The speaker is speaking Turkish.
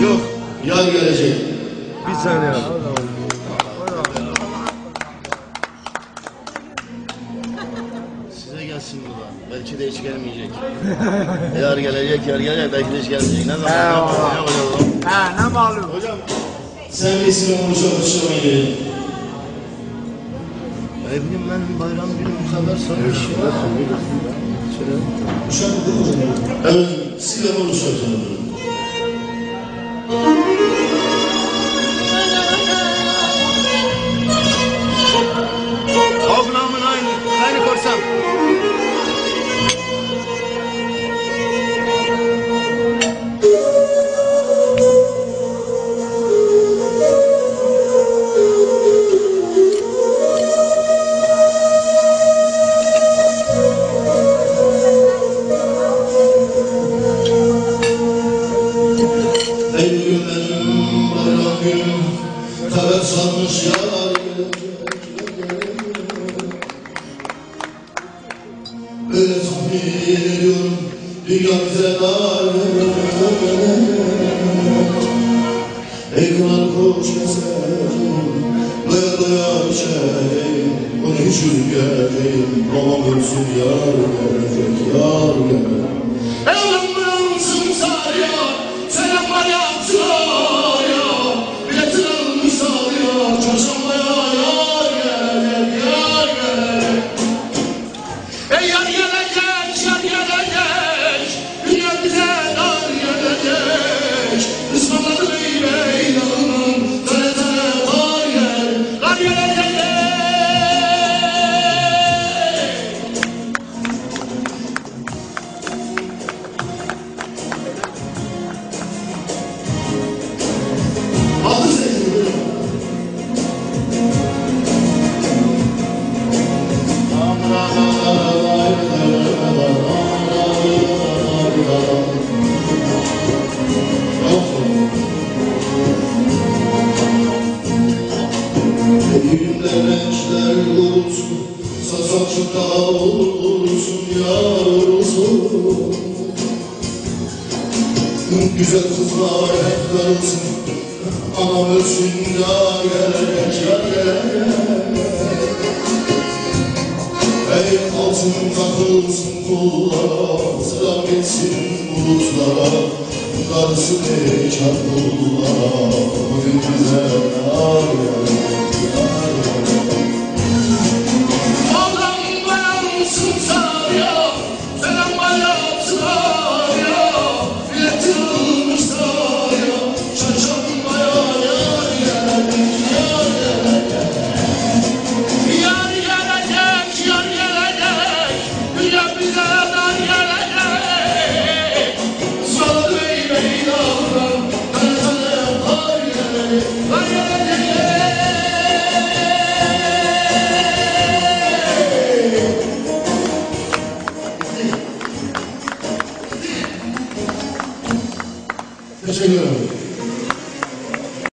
Yok, yar gelecek. Bir saniye abi. Size gelsin burada. Belki de hiç gelmeyecek. Yar gelecek, belki de hiç gelmeyecek. Ne zaman? Ne yapacağız? Ha, ne malum? Hocam, sen bir isim konuşamayın. Ne bileyim ben bayram günü bu kadar sonra iş var. Söyle. Evet, size konuşacağım. Ablamın aynı korsam. Ey günlerim bayram günüm, kader sarmış yar. Öyle tahmin ediyorum, dünya bize dar. Ey kınar kuş keserim, doya doya içerim. Bunu hiç üzgârim, babam ölsün yar gelecek, yar gelecek. Evlenmem sımsar yar, selamlar yaptılar ya. Biletin almış sağlıyor, çarşambaya yar gelecek, yar gelecek. Ey yar gelecek, yar gelecek, dünya bize dar gelecek. Ismarladı bey dağının, tane tane kar gelecek, kar gelecek. Aldı seni böyle. Elimler renkler olsun, saçakçıda olursun yar olsun. Güzel kızlar hep darılsın, anam ölsün yar gelecek, yar gelecek. Ey altın takılsın kullara, selam geçsin bulutlara. Darısı ey çarpılara, bugün bize yar gelecek, yar gelecek. Adam bayansın sarıya, selam bayansınlar ya. Biletin almış sarıya, çarşambaya yar gelecek, yar gelecek. Yar gelecek, yar gelecek, dünya bize dar gelecek. Ismarladı bey dağlar, tane tane kar gelecek, kar gelecek. Teşekkür ederim.